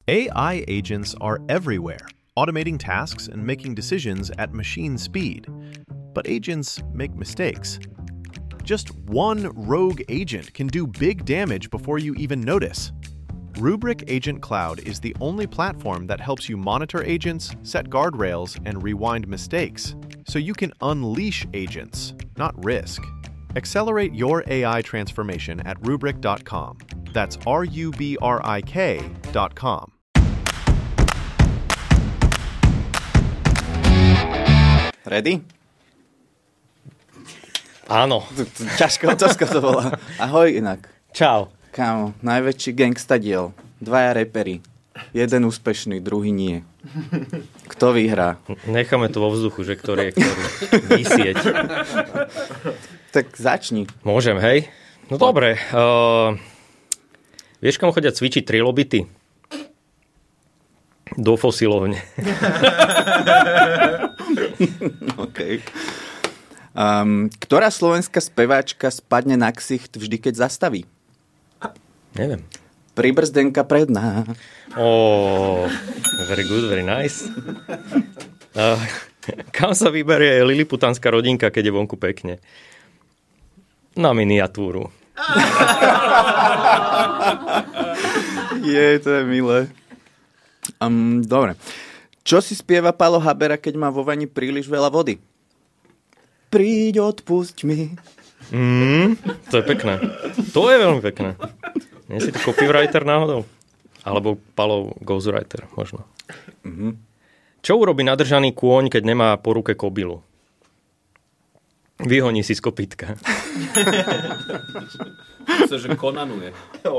AI agents are everywhere, automating tasks and making decisions at machine speed. But agents make mistakes. Just one rogue agent can do big damage before you even notice. Rubrik Agent Cloud is the only platform that helps you monitor agents, set guardrails, and rewind mistakes, so you can unleash agents, not risk. Accelerate your AI transformation at Rubrik.com. That's RUBRIK.com. Ready? Áno. Ťažká otázka to bola. Ahoj inak. Čau. Kámo, najväčší gangsta diel. Dvaja reperi. Jeden úspešný, druhý nie. Kto vyhrá? Necháme to vo vzduchu, že ktorý je ktorý. Vysieť. Tak začni. Môžem, hej? No dobre. Vieš, kam chodia cvičiť trilobity? Do fosilovne. OK. Ktorá slovenská speváčka spadne na ksicht vždy, keď zastaví? Neviem. Pribrzdenka predná. Very good, very nice. Kam sa vyberie liliputánska rodinka, keď je vonku pekne? Na miniatúru. To je milé. Dobre. Čo si spieva Paľo Habera, keď má vo vani príliš veľa vody? Príď, odpusť mi. To je pekné. To je veľmi pekné. Nie si to copywriter náhodou? Alebo Paľov ghostwriter, možno. Čo urobí nadržaný kôň, keď nemá po ruke kobylu? Vyhoní si z kopytka. Že konanuje.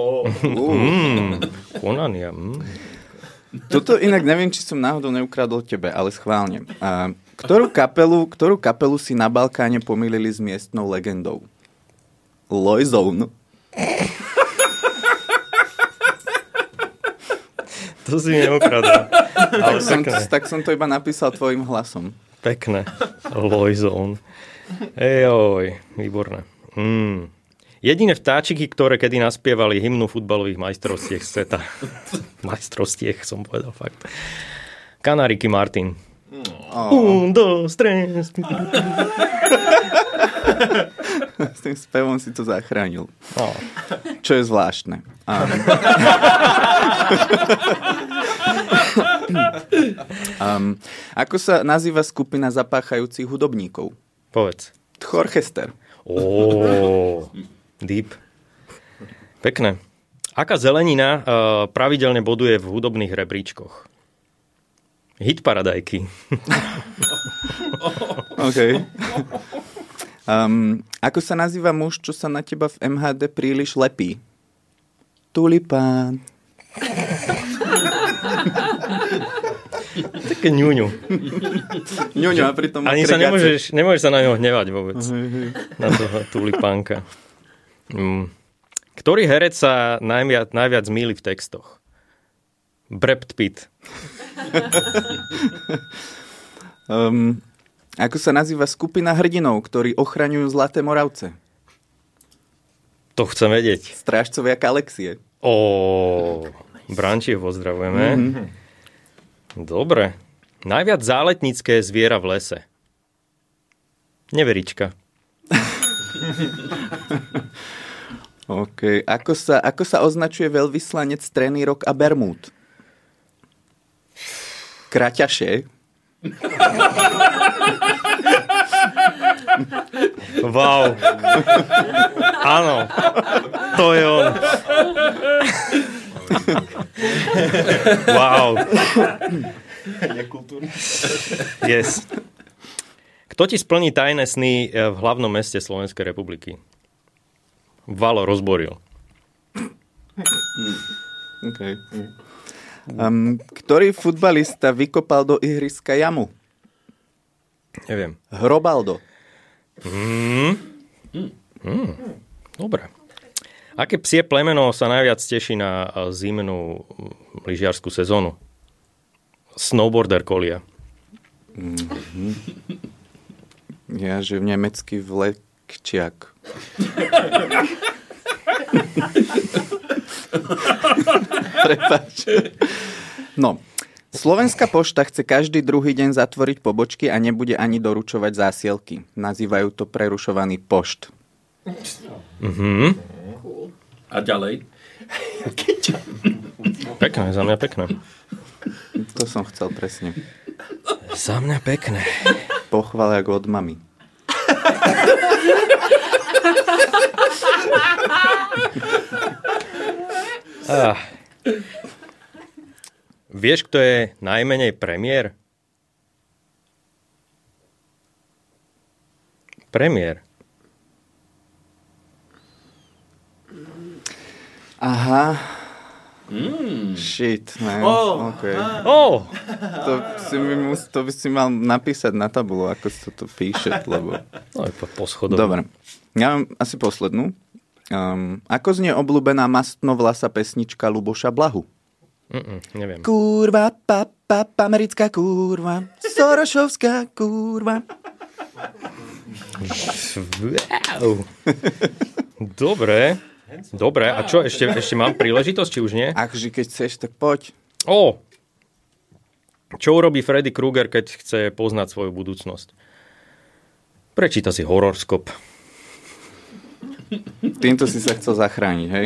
Konania. Toto inak neviem, či som náhodou neukradol tebe, ale schválne. Ktorú kapelu si na Balkáne pomýlili s miestnou legendou? Lojzone. To si neukradol. Tak som to iba napísal tvojim hlasom. Pekné. Lojzone. Ejoj, výborné. Jediné vtáčiky, ktoré kedy naspievali hymnu futbalových majstrovstiev sveta. Majstrovstiev, som povedal fakt. Kanariky Martin. Un, dos, tres. S tým spevom si to zachránil. Čo je zvláštne. Ako sa nazýva skupina zapáchajúcich hudobníkov? Povedz. Tchorchester. Deep. Pekné. Aká zelenina pravidelne boduje v hudobných rebríčkoch? Hitparadajky. OK. Ako sa nazýva muž, čo sa na teba v MHD príliš lepí? Tulipán. Také ňuňu. Ňuňu a pritom ani sa nemôžeš sa na ňo hnevať vôbec. Na toho tulipánka. Ktorý herec sa najviac mýli v textoch? Brad Pitt. Ako sa nazýva skupina hrdinov, ktorí ochraňujú Zlaté Moravce? To chcem vedieť. Strážcovia Kalexie. Brančiev pozdravujeme. Dobre. Najviac záletnícke zviera v lese. Neverička. OK. Ako sa označuje veľvyslanec Trenírok a Bermúd? Kraťaše. Wow. Áno. To je on. Wow. Nekultúrne. Yes. Kto ti splní tajné sny v hlavnom meste Slovenskej republiky? Valo Rozboril. Okay. Ktorý futbalista vykopal do ihriska jamu? Neviem. Hrobaldo. Dobre. Aké psie plemeno sa najviac teší na zimnú lyžiarsku sezónu? Snowboarder kolia. Ja, že v nemecky vlekčiak. Prepáč. No, Slovenská pošta chce každý druhý deň zatvoriť pobočky a nebude ani doručovať zásielky. Nazývajú to prerušovaný pošt. A ďalej? Pekné, za mňa pekné. To som chcel presne. Za mňa pekné. Pochvala ako od mami. Vieš, kto je najmenej premiér? Premiér. Aha. Shit, man. Okay. To by si mal napísať na tabulu, ako sa to píše, lebo... No, po schodoch. Dobre. Ja mám asi poslednú. Ako znie obľúbená mastnovlasa pesnička Luboša Blahu? Neviem. Kurva, americká kurva, Sorošovská kurva. Wow. Dobre, a čo, ešte mám príležitosť, či už nie? Akže keď chceš, tak poď. Čo urobí Freddy Krueger, keď chce poznať svoju budúcnosť? Prečíta si horoskop. Týmto si sa chcel zachrániť, hej?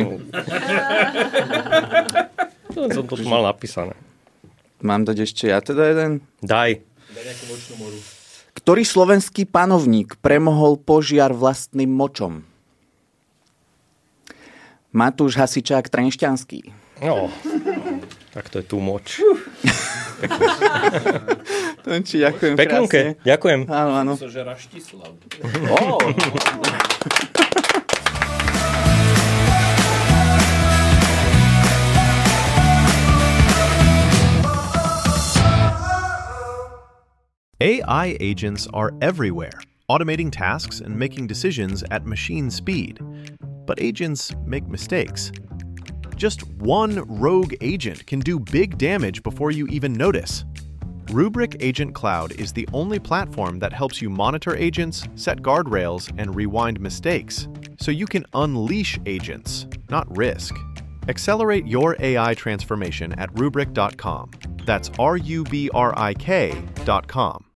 To som to mal napísané. Mám dať ešte ja teda jeden? Daj. Ktorý slovenský panovník premohol požiar vlastným močom? Matúš Hasičák Trenšťanský. No, tak to je tu moč. Tonči, ďakujem Peknúke, krásne. ďakujem. Áno. Že Raštislav. AI agents are everywhere, automating tasks and making decisions at machine speed. But agents make mistakes. Just one rogue agent can do big damage before you even notice. Rubrik Agent Cloud is the only platform that helps you monitor agents, set guardrails, and rewind mistakes, so you can unleash agents, not risk. Accelerate your AI transformation at Rubrik.com. That's RUBRIK.com.